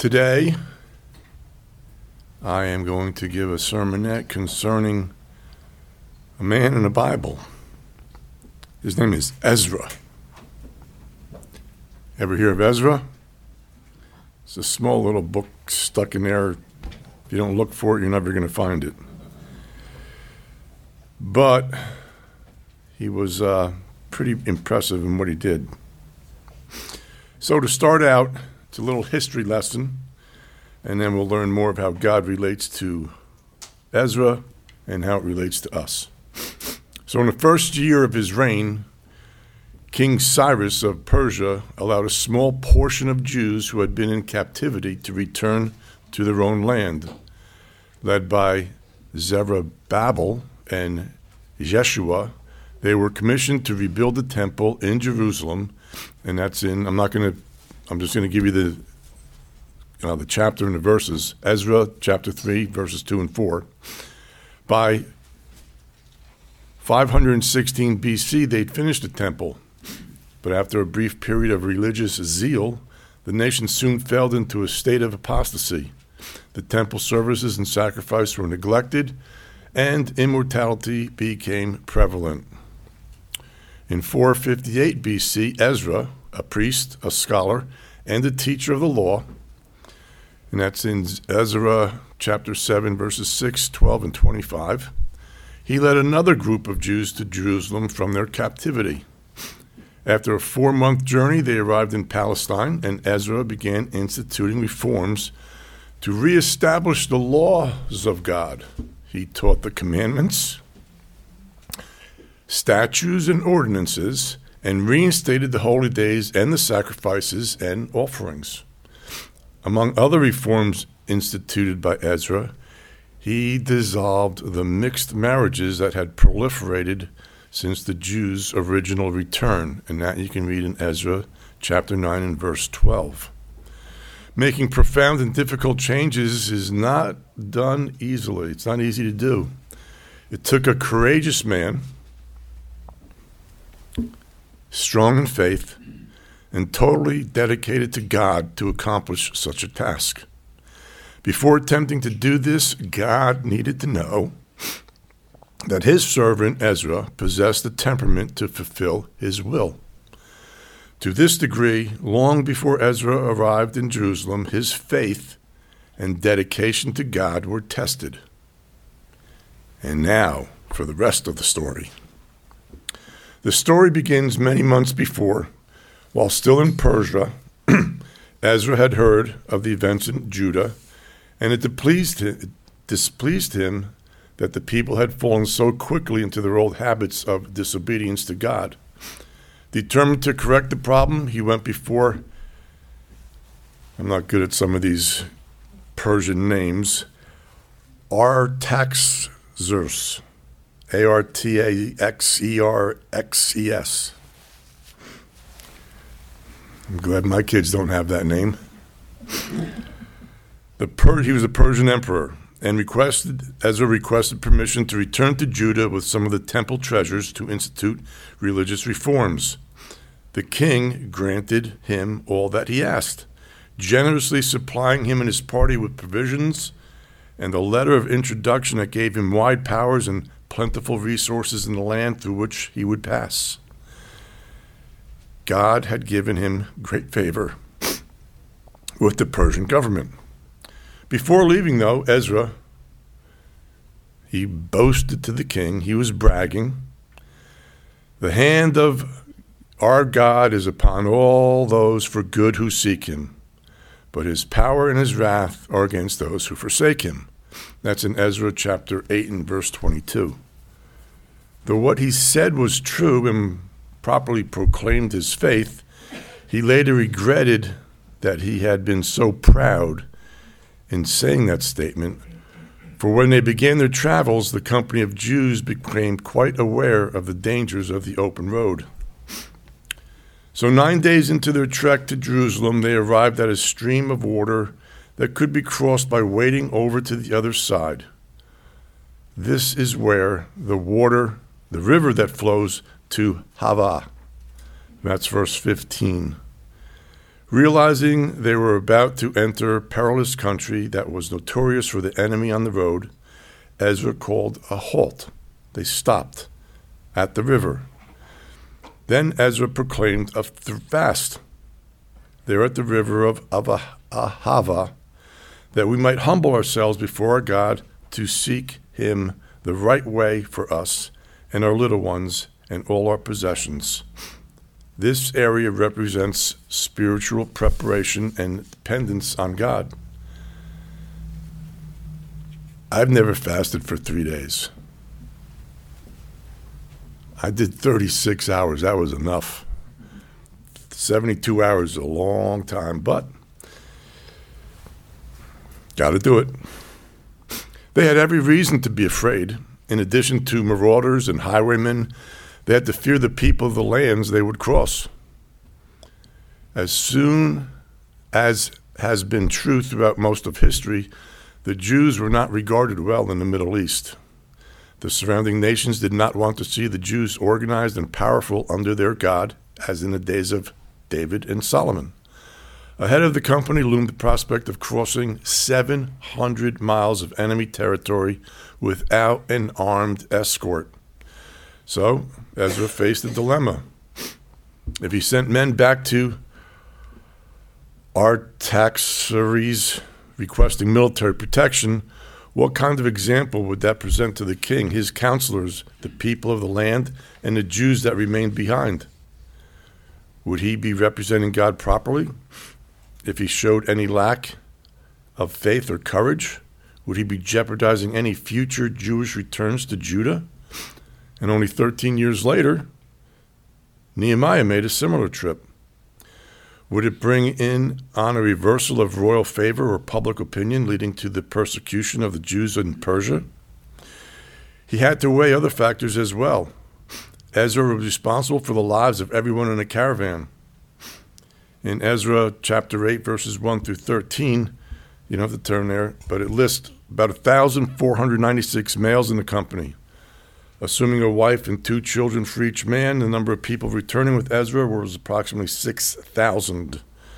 Today, I am going to give a sermonette concerning a man in the Bible. His name is Ezra. Ever hear of Ezra? It's a small little book stuck in there. If you don't look for it, you're never going to find it. But he was pretty impressive in what he did. So to start out, it's a little history lesson, and then we'll learn more of how God relates to Ezra and how it relates to us. So in the first year of his reign, King Cyrus of Persia allowed a small portion of Jews who had been in captivity to return to their own land. Led by Zerubbabel and Jeshua, they were commissioned to rebuild the temple in Jerusalem, and that's in, I'm just going to give you the chapter and the verses. Ezra chapter 3, verses 2 and 4. By 516 BC, they'd finished the temple. But after a brief period of religious zeal, the nation soon fell into a state of apostasy. The temple services and sacrifice were neglected, and immorality became prevalent. In 458 BC, Ezra, a priest, a scholar, and a teacher of the law, and that's in Ezra chapter 7, verses 6, 12, and 25, he led another group of Jews to Jerusalem from their captivity. After a 4-month journey, they arrived in Palestine, and Ezra began instituting reforms to reestablish the laws of God. He taught the commandments, statutes, and ordinances, and reinstated the holy days and the sacrifices and offerings. Among other reforms instituted by Ezra, he dissolved the mixed marriages that had proliferated since the Jews' original return, and that you can read in Ezra chapter 9 and verse 12. Making profound and difficult changes is not done easily. It's not easy to do. It took a courageous man, strong in faith, and totally dedicated to God to accomplish such a task. Before attempting to do this, God needed to know that his servant Ezra possessed the temperament to fulfill his will. To this degree, long before Ezra arrived in Jerusalem, his faith and dedication to God were tested. And now for the rest of the story. The story begins many months before. While still in Persia, Ezra had heard of the events in Judah, and it displeased him that the people had fallen so quickly into their old habits of disobedience to God. Determined to correct the problem, he went before, I'm not good at some of these Persian names, Artaxerxes, Artaxerxes. I'm glad my kids don't have that name. He was a Persian emperor, and Ezra requested permission to return to Judah with some of the temple treasures to institute religious reforms. The king granted him all that he asked, generously supplying him and his party with provisions and a letter of introduction that gave him wide powers and plentiful resources in the land through which he would pass. God had given him great favor with the Persian government. Before leaving, though, Ezra, he boasted to the king, he was bragging, "The hand of our God is upon all those for good who seek him, but his power and his wrath are against those who forsake him." That's in Ezra chapter 8 and verse 22. Though what he said was true and properly proclaimed his faith, he later regretted that he had been so proud in saying that statement, for when they began their travels, the company of Jews became quite aware of the dangers of the open road. So 9 days into their trek to Jerusalem, they arrived at a stream of water that could be crossed by wading over to the other side. This is where the river that flows to Hava. That's verse 15. Realizing they were about to enter a perilous country that was notorious for the enemy on the road, Ezra called a halt. They stopped at the river. Then Ezra proclaimed a fast there at the river of Ahava, that we might humble ourselves before our God to seek him the right way for us and our little ones and all our possessions. This area represents spiritual preparation and dependence on God. I've never fasted for 3 days. I did 36 hours. That was enough. 72 hours is a long time, but got to do it. They had every reason to be afraid. In addition to marauders and highwaymen, they had to fear the people of the lands they would cross. As soon as has been true throughout most of history, the Jews were not regarded well in the Middle East. The surrounding nations did not want to see the Jews organized and powerful under their God, as in the days of David and Solomon. Ahead of the company loomed the prospect of crossing 700 miles of enemy territory without an armed escort. So Ezra faced a dilemma. If he sent men back to Artaxerxes requesting military protection, what kind of example would that present to the king, his counselors, the people of the land, and the Jews that remained behind? Would he be representing God properly? If he showed any lack of faith or courage, would he be jeopardizing any future Jewish returns to Judah? And only 13 years later, Nehemiah made a similar trip. Would it bring on a reversal of royal favor or public opinion, leading to the persecution of the Jews in Persia? He had to weigh other factors as well. Ezra was responsible for the lives of everyone in the caravan. In Ezra chapter 8, verses 1 through 13, you don't have to turn there, but it lists about 1,496 males in the company. Assuming a wife and 2 children for each man, the number of people returning with Ezra was approximately 6,000.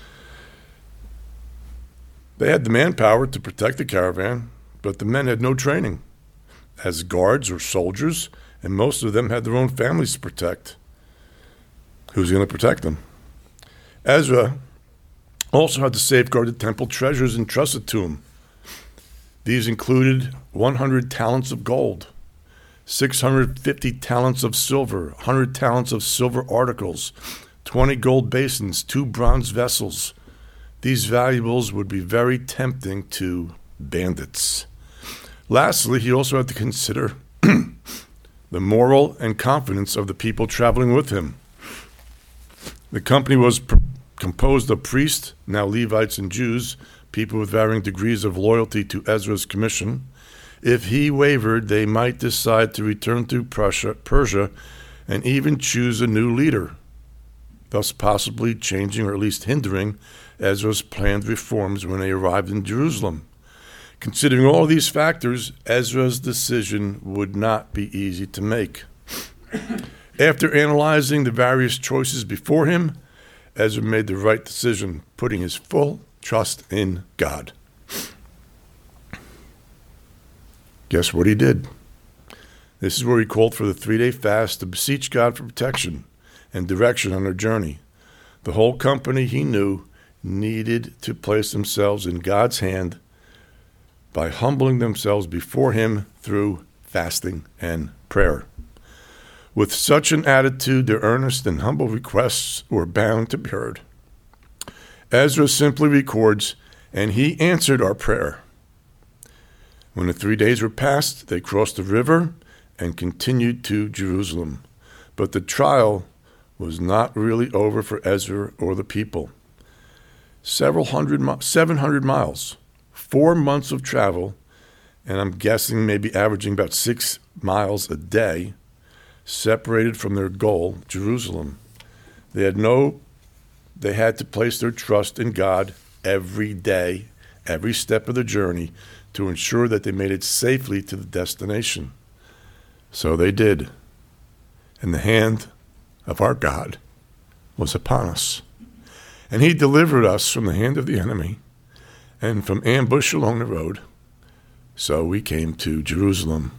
They had the manpower to protect the caravan, but the men had no training as guards or soldiers, and most of them had their own families to protect. Who's going to protect them? Ezra also had to safeguard the temple treasures entrusted to him. These included 100 talents of gold, 650 talents of silver, 100 talents of silver articles, 20 gold basins, 2 bronze vessels. These valuables would be very tempting to bandits. Lastly, he also had to consider the moral and confidence of the people traveling with him. The company was composed of priests, now Levites and Jews, people with varying degrees of loyalty to Ezra's commission. If he wavered, they might decide to return to Persia and even choose a new leader, thus possibly changing or at least hindering Ezra's planned reforms when they arrived in Jerusalem. Considering all these factors, Ezra's decision would not be easy to make. After analyzing the various choices before him, Ezra made the right decision, putting his full trust in God. Guess what he did? This is where he called for the 3-day fast to beseech God for protection and direction on their journey. The whole company, he knew, needed to place themselves in God's hand by humbling themselves before him through fasting and prayer. With such an attitude, their earnest and humble requests were bound to be heard. Ezra simply records, "And he answered our prayer." When the 3 days were passed, they crossed the river and continued to Jerusalem. But the trial was not really over for Ezra or the people. 700 miles, 4 months of travel, and I'm guessing maybe averaging about 6 miles a day, separated from their goal, Jerusalem. They had to place their trust in God every day, every step of the journey, to ensure that they made it safely to the destination. So they did. And the hand of our God was upon us. And he delivered us from the hand of the enemy and from ambush along the road. So we came to Jerusalem.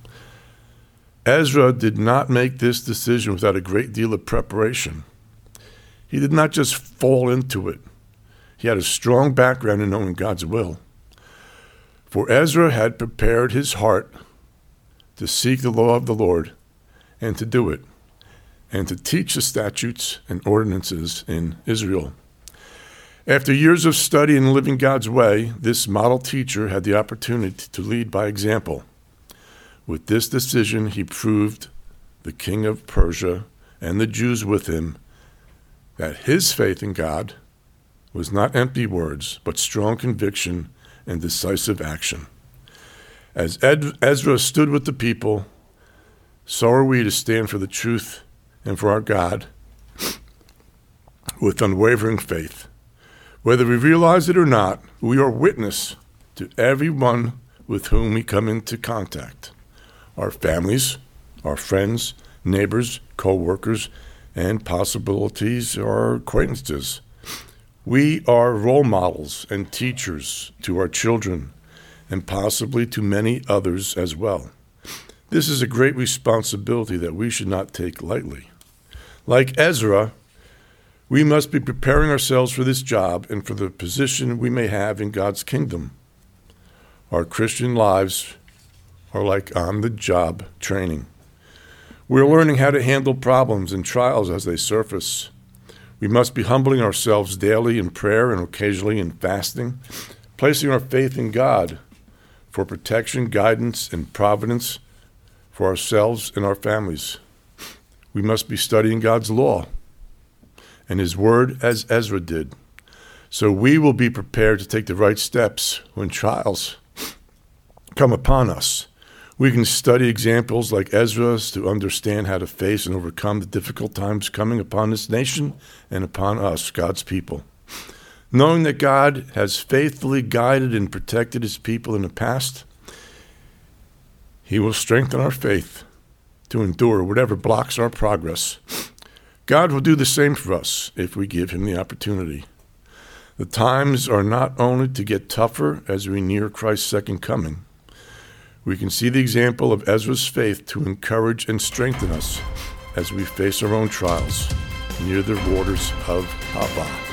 Ezra did not make this decision without a great deal of preparation. He did not just fall into it. He had a strong background in knowing God's will. For Ezra had prepared his heart to seek the law of the Lord and to do it, and to teach the statutes and ordinances in Israel. After years of study and living God's way, this model teacher had the opportunity to lead by example. With this decision, he proved the king of Persia and the Jews with him that his faith in God was not empty words, but strong conviction and decisive action. As Ezra stood with the people, so are we to stand for the truth and for our God with unwavering faith. Whether we realize it or not, we are witness to everyone with whom we come into contact. Our families, our friends, neighbors, co-workers, and possibilities our acquaintances. We are role models and teachers to our children and possibly to many others as well. This is a great responsibility that we should not take lightly. Like Ezra, we must be preparing ourselves for this job and for the position we may have in God's kingdom. Our Christian lives are like on-the-job training. We're learning how to handle problems and trials as they surface. We must be humbling ourselves daily in prayer and occasionally in fasting, placing our faith in God for protection, guidance, and providence for ourselves and our families. We must be studying God's law and his word as Ezra did, so we will be prepared to take the right steps when trials come upon us. We can study examples like Ezra's to understand how to face and overcome the difficult times coming upon this nation and upon us, God's people. Knowing that God has faithfully guided and protected his people in the past, he will strengthen our faith to endure whatever blocks our progress. God will do the same for us if we give him the opportunity. The times are not only to get tougher as we near Christ's second coming. We can see the example of Ezra's faith to encourage and strengthen us as we face our own trials near the waters of Hava.